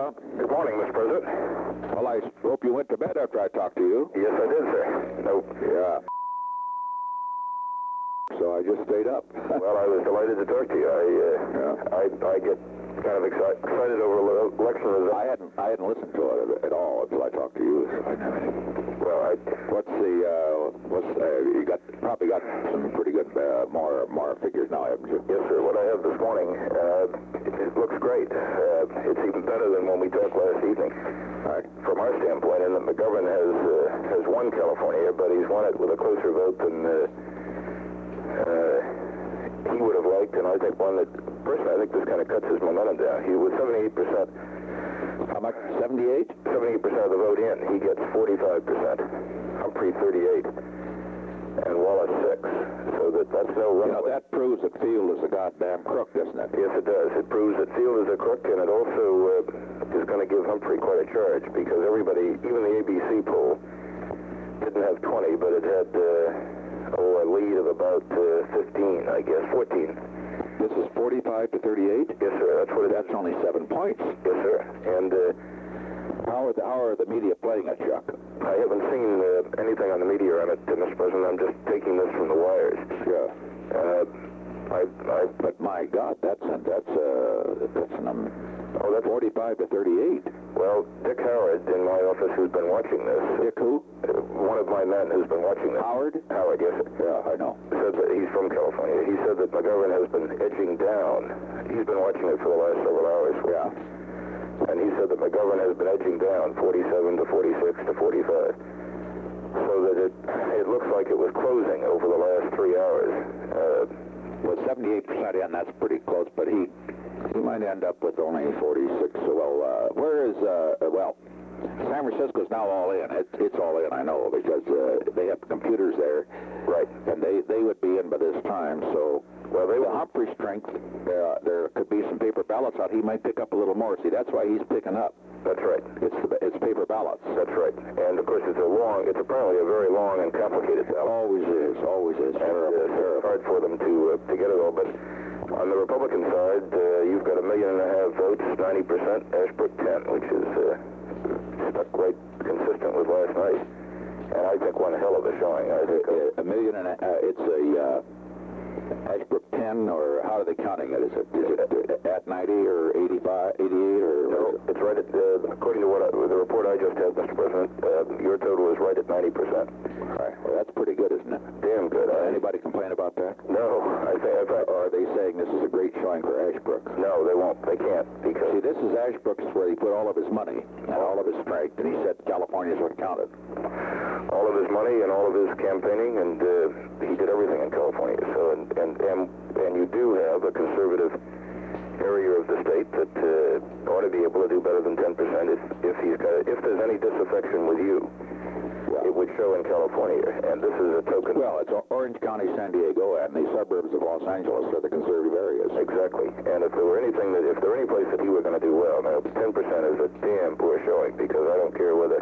Brown. Good morning, Mr. President. Well, I hope you went to bed after I talked to you. Yes, I did, sir. No. Yeah. So I just stayed up. Well, I was delighted to talk to you. I get kind of excited over election results. I hadn't listened to it at all until I talked to you. Well, you probably got some pretty good more figures now, haven't you? Yes, sir. What I have this morning, it looks great. It's even better than when we talked last evening. Right. From our standpoint, and that McGovern has won California, but he's won it with a closer vote than he would have liked, and I think personally, I think this kind of cuts his momentum down. He was 78%. How much? 78? 78% of the vote in. He gets 45%. Humphrey 38%. And Wallace 6%. So that's no runaway. You know, that proves that Field is a goddamn crook, doesn't it? Yes, it does. It proves that Field is a crook, and it also is going to give Humphrey quite a charge, because everybody, even the ABC poll, didn't have 20, but it had a lead of about 15, I guess, 14. This is 45 to 38? Yes, sir. That's what it is. That's only 7 points. Yes, sir. And how are the media playing it, Chuck? I haven't seen anything on the media on it, Mr. President. I'm just taking this from the wires. Yeah. But my God, that's 45 to 38. Well, Dick Howard in my office, who's been watching this. Dick who? One of my men who's been watching this. Howard? Howard, yes. Yeah, I know. Said that he's from California. He said that McGovern has been edging down. He's been watching it for the last several hours. Yeah. And he said that McGovern has been edging down 47 to 46 to 45. So that it looks like it was closing over the last 3 hours. With 78% in, that's pretty close, but he might end up with only 46. Well, where is, San Francisco's now all in. It's all in, I know, because they have computers there. Right. And they would be in by this time, so... Well, the Humphrey strength, there could be some paper ballots out. He might pick up a little more. See, that's why he's picking up. That's right. It's paper ballots. That's right. And, of course, it's apparently a very long and complicated ballot. Always is. And it's hard for them to get it all. But on the Republican side, you've got 1.5 million votes, 90%, Ashbrook 10, which is stuck right consistent with last night. And I think one hell of a showing. I think 1.5 million, it's a... Ashbrook 10, or how are they counting it? Is it at 90 or 85, 88, or... No, it's right at, according to the report I just had, Mr. President, your total is right at 90%. Right. Well, that's pretty good, isn't it? Damn good. Anybody complain about that? No, I think... Or are they saying this is a great showing for Ashbrook? No, they won't. They can't, because... See, this is Ashbrook's where he put all of his money and all of his strength, and he said California's what counted. All of his money and all of his campaigning, and he did everything in California. So, and you do have a conservative area of the state that ought to be able to do better than 10% if there's any disaffection with you. It would show in California, and this is a token. Well, it's Orange County, San Diego, and the suburbs of Los Angeles are the conservative areas. Exactly. And if there were any place that he were going to do well, now 10% is a damn poor showing, because I don't care who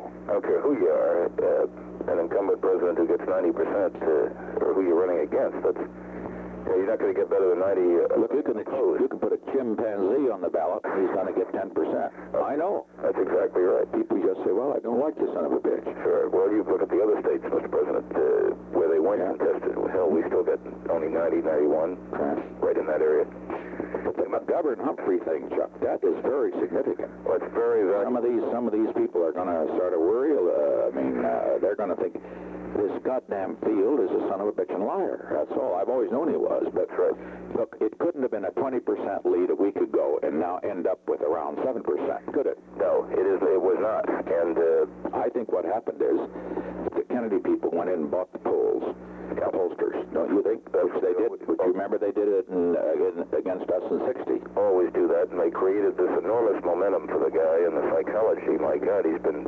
you are, an incumbent president who gets 90%, or who you're running against. You're not going to get better than 90. Look, you can put a chimpanzee on the ballot, and he's going to get 10%. I know. That's exactly right. People just say, well, I don't like this son of a bitch. Sure. Well, you look at the other states, Mr. President, where they weren't contested. Hell, we still get only 90, 91, right in that area. But the McGovern-Humphrey thing, Chuck, that is very significant. Well, it's very, very... Some of these people are going to start to worry. They're going to think, this goddamn Field is a son of a bitch and liar. That's all. I've always known he was. But look, it couldn't have been a 20% lead a week ago and now end up with around 7%, could it? No, it was not. And I think what happened is the Kennedy people went in and bought the pollsters. Don't you think? Which they did. Which you remember they did it against us in 60. Always do that, and they created this enormous momentum for the guy and the psychology. My God, he's been.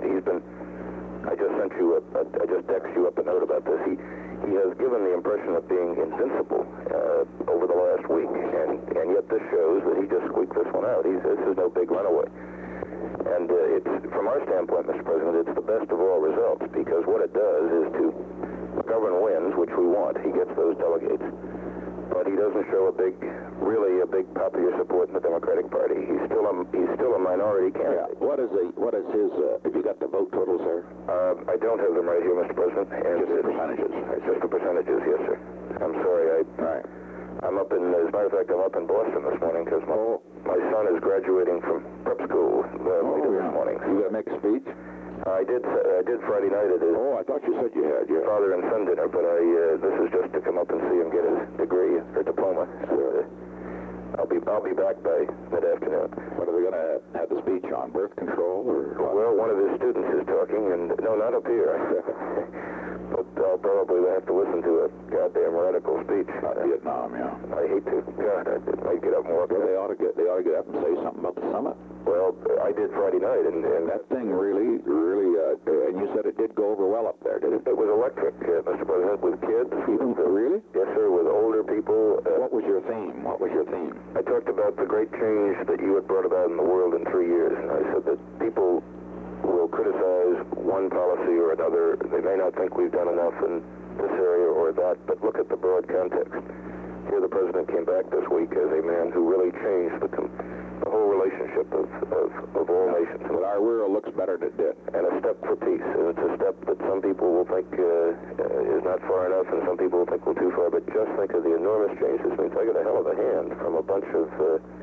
I just texted you up a note about this. He has given the impression of being invincible over the last week, and yet this shows that he just squeaked this one out. This is no big runaway. And it's, from our standpoint, Mr. President, it's the best of all results, because what it does is McGovern wins, which we want. He gets those delegates. but he doesn't show really a big popular support in the Democratic Party. He's still a minority candidate. Yeah. What is his? Have you got the vote totals there? I don't have them right here, Mr. President. And just the percentages. Just the percentages, yes, sir. I'm sorry. Right. I'm up in, as a matter of fact, I'm up in Boston this morning because my son is graduating from prep school later this morning. You got to make a speech? I did Friday night at his I thought you said you had, yeah. father and son dinner, but this is just to come up and see him get his degree or diploma. I'll be back by mid-afternoon. What are they going to have the speech on? Birth control or what? Well, one of his students is talking, and no, not up here. But I'll probably have to listen to a goddamn radical speech. About Vietnam, yeah. I hate to. God, I might get up more. Well, they ought to get up and say something about the summit. Well, I did Friday night, and that thing really, and you said it did go over well up there, did it? It was electric, Mr. President, with kids. Really? Yes, sir, with older people. What was your theme? I talked about the great change that you had brought about in the world in 3 years, and I said that people will criticize one policy or another. They may not think we've done enough in this area or that, but look at the broad context. Here the President came back this week as a man who really changed the whole relationship of all nations. But our world looks better than it did. And a step for peace. And it's a step that some people will think is not far enough, and some people will think will too far. But just think of the enormous change this means. I got a hell of a hand from a bunch of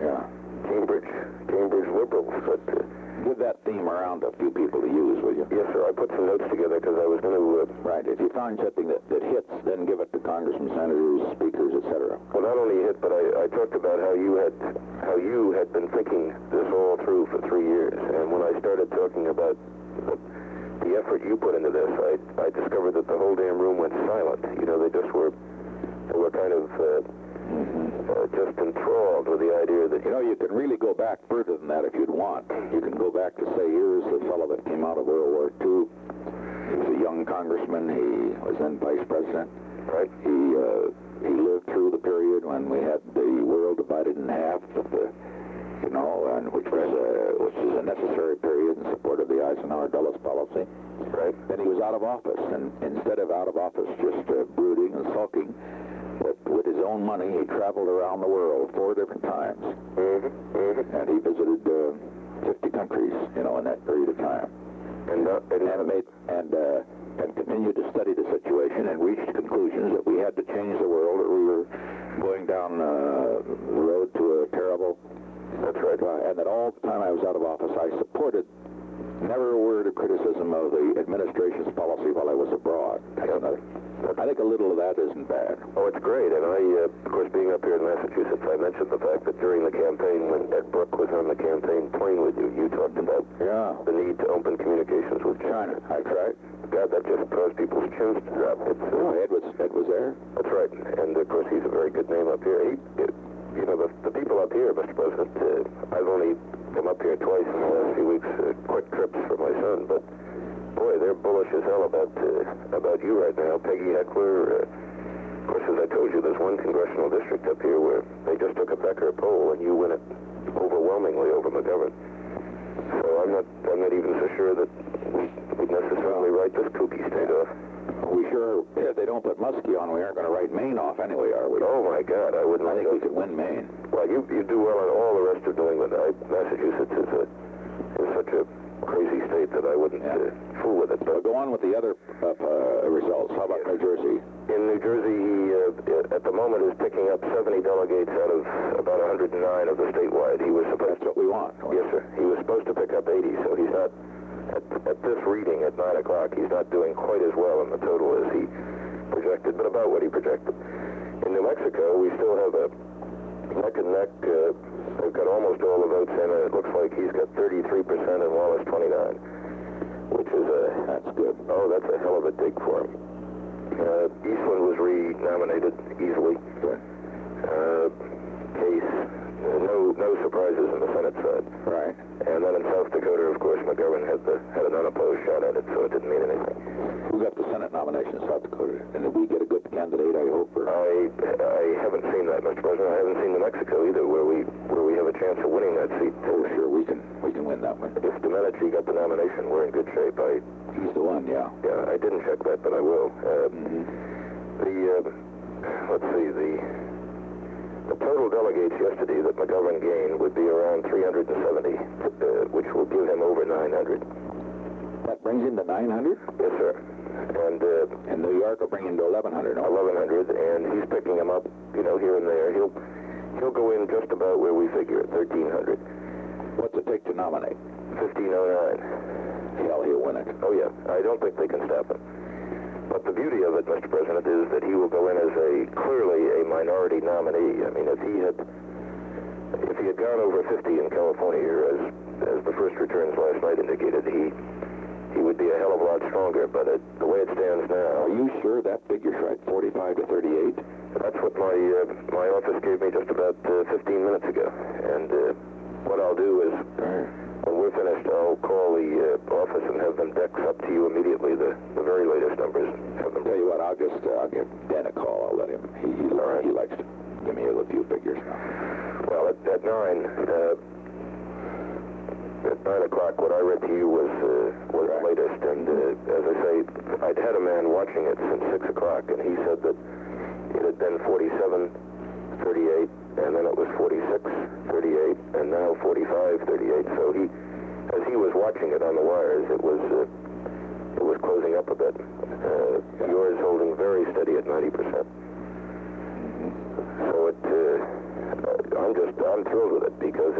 Cambridge liberals. But give that theme around a few people to use, will you? Yes, sir. I put some notes together because I was going to... Right. If you find something that hits, then give it to congressmen, senators, speakers, etc. Well, not only hit, but I talked about how you had been thinking this all through for 3 years. And when I started talking about the effort you put into this, I discovered that the whole damn room went silent. You know, they were kind of... just enthralled with the idea that... You know, you can really go back further than that if you'd want. You can go back to say, here's the fellow that came out of World War II. He was a young congressman. He was then vice president. Right. He lived through the period when we had the world divided in half, and which is a necessary period in support of the Eisenhower-Dulles policy. Right. Then he was out of office, and instead of out of office just brooding and sulking, but with his own money, he traveled around the world 4 different times. And he visited 50 countries, in that period of time. And continued to study the situation and reached conclusions that we had to change the world, or we were going down the road to a terrible... That's right. And that all the time I was out of office, I supported never a word of criticism of the administration's policy while I was abroad. I think a little of that isn't bad. Oh, it's great. And I, of course, being up here in Massachusetts, I mentioned the fact that during the campaign, when Ed Brooke was on the campaign plane with you, you talked about the need to open communications with China. That's right. God, that just caused people's chins to drop. Ed was there. That's right. And, of course, he's a very good name up here. The people up here, Mr. President, I've only come up here twice in the last few weeks, quick trips for my son, but boy, they're bullish as hell about you right now. Peggy Heckler, of course, as I told you, there's one congressional district up here where they just took a Becker poll and you win it overwhelmingly over McGovern. So I'm not even so sure that we'd necessarily write this kooky state off. We sure, if they don't put Muskie on, we aren't going to write Maine off anyway, are we? Oh, my God, I wouldn't. I think we could win Maine. Well, you do well in all the rest of New England. Massachusetts is such a crazy state that I wouldn't fool with it. But go on with the other results. How about New Jersey? In New Jersey, he, at the moment, is picking up 70 delegates out of about 109 of the statewide. He was supposed That's what we want. Yes, sir. He was supposed to pick up 80, so he's not... At this reading at 9 o'clock, he's not doing quite as well in the total as he projected, but about what he projected. In New Mexico, we still have a neck and neck. They've got almost all the votes in, and it looks like he's got 33% and Wallace 29, which is that's good. Oh, that's a hell of a dig for him. Eastland was re-nominated easily. Case, no surprises in the Senate side. Right. And then in South Dakota, of course, McGovern had an unopposed shot at it, so it didn't mean anything. Who got the Senate nomination in South Dakota? And did we get a good candidate, I hope? Or... I haven't seen that, Mr. President. I haven't seen New Mexico either, where we have a chance of winning that seat. Oh, sure, we can win that one. If Domenici got the nomination, we're in good shape. He's the one, yeah. Yeah, I didn't check that, but I will. Let's see, The total delegates yesterday that McGovern gained would be around 370, which will give him over 900. That brings him to 900? Yes, sir. And New York will bring him to 1,100. 1,100, and he's picking him up, here and there. He'll go in just about where we figure, 1,300. What's it take to nominate? 1,509. Hell, he'll win it. Oh, yeah. I don't think they can stop him. But the beauty of it, Mr. President, is that he will go in as clearly a minority nominee. I mean, if he had gone over 50 in California, as the first returns last night indicated, he would be a hell of a lot stronger. But the way it stands now... Are you sure that figure's right, 45 to 38? That's what my office gave me just about 15 minutes ago. And what I'll do is, when we're finished, I'll call the office and have them dex up to you immediately the very latest numbers. Have them. Tell you what, I'll give Dan a call. I'll let him. He likes to give me a few figures now. Well, at 9 o'clock, what I read to you was the latest. And as I say, I'd had a man watching it since 6 o'clock, and he said that it had been 47, 38, and then it was 46, 38, and now 45, 38. So as he was watching it on the wires, it was closing up a bit. Yours holding very steady at 90%. So I'm thrilled with it because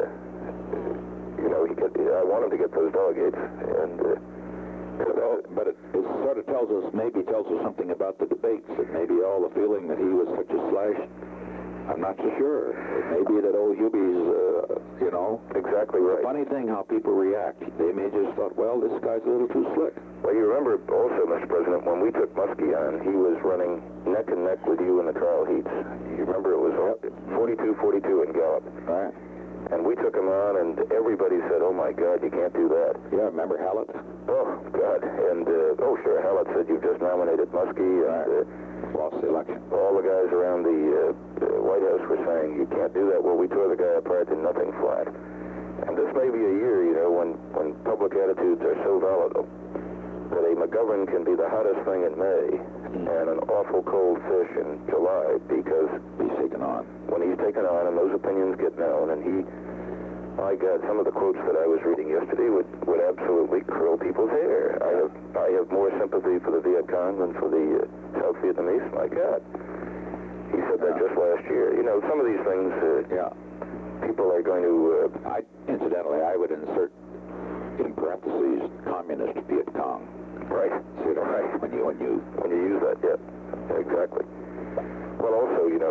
I want him to get those delegates, and. But it sort of tells us something about the debates. It may be all the feeling that he was such a slash. I'm not so sure. It may be that old Hubie's, Exactly right. The funny thing how people react. They may just thought, well, this guy's a little too slick. Well, you remember also, Mr. President, when we took Muskie on, he was running neck and neck with you in the trial heats. You remember it was 42-42 in Gallup. Right. And we took him on, and everybody said, oh, my God, you can't do that. Yeah, remember Hallett? Oh, God. And, sure, Hallett said you've just nominated Muskie, and lost the election. All the guys around the White House were saying, you can't do that. Well, we tore the guy apart and nothing flat. And this may be a year, when public attitudes are so volatile that a McGovern can be the hottest thing in May and an awful cold fish in July because he's taken on. When he's taken on and those opinions get known, and my God, some of the quotes that I was reading yesterday would absolutely curl people's hair. I have more sympathy for the Viet Cong than for the South Vietnamese. My God. He said that just last year. Some of these things, people are going to... Incidentally, I would insert in parentheses communist Viet Cong. Right. Right. When you use that, yeah. Exactly. Well, also, he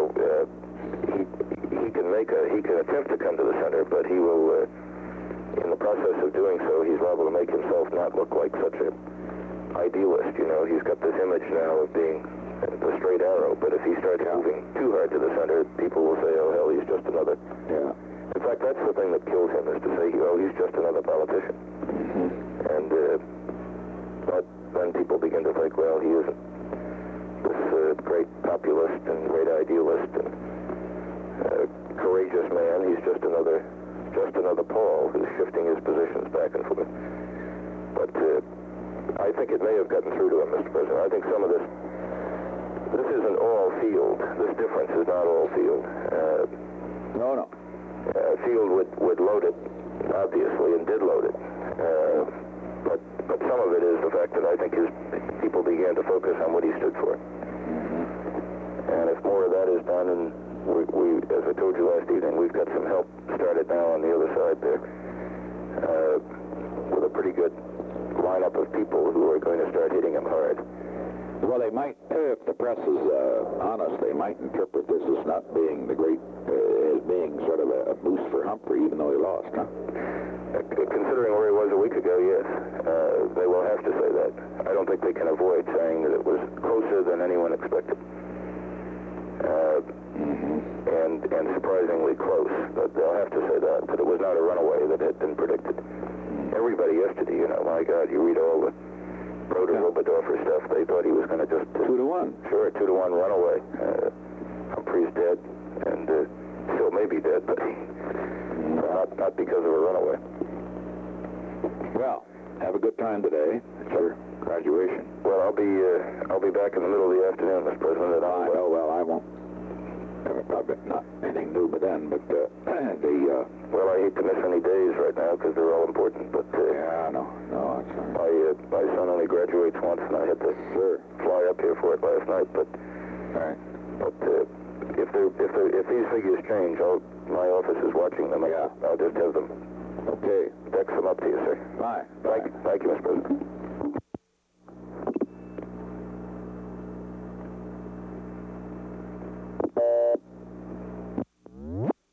can attempt to come to the center, but he will, in the process of doing so, he's liable to make himself not look like such an idealist. He's got this image now of being the straight arrow, but if he starts moving too hard to the center, people will say, oh, hell, he's just another. Yeah. In fact, that's the thing that kills him, is to say, oh, he's just another politician. Mm-hmm. And then people begin to think, well, he isn't this great populist and great idealist and courageous man. He's just another Paul who's shifting his positions back and forth. But I think it may have gotten through to him, Mr. President. I think some of this isn't all field. This difference is not all field. No. Field would load it, obviously, and did load it. But some of it is the fact that I think his people began to focus on what he stood for. And if more of that is done, and we as I told you last evening, we've got some help started now on the other side there, with a pretty good lineup of people who are going to start hitting him hard. Well, they might, if the press is honest, they might interpret this as not being as being sort of a boost for Humphrey, even though he lost, huh? Considering where he was a week ago, yes. They will have to say that. I don't think they can avoid saying that it was closer than anyone expected. And surprisingly close. But they'll have to say that it was not a runaway that had been predicted. Everybody yesterday, my God, you read all the Roeder-Oberdorfer stuff, they thought he was going to just... 2-1. Sure, 2-1 runaway. Humphrey's dead, and still may be dead, but not because of a runaway. Well, have a good time today. It's your graduation. Well, I'll be back in the middle of the afternoon, Mr. President. I know. Well, I won't. not anything new, but then, but well, I hate to miss any days right now because they're all important, but yeah, no, that's right. my son only graduates once, and I had to fly up here for it last night. But Right. but if these figures change, my office is watching them. Yeah. I'll just have them Okay. text them up to you, sir. Bye. Thank you, Mr. President.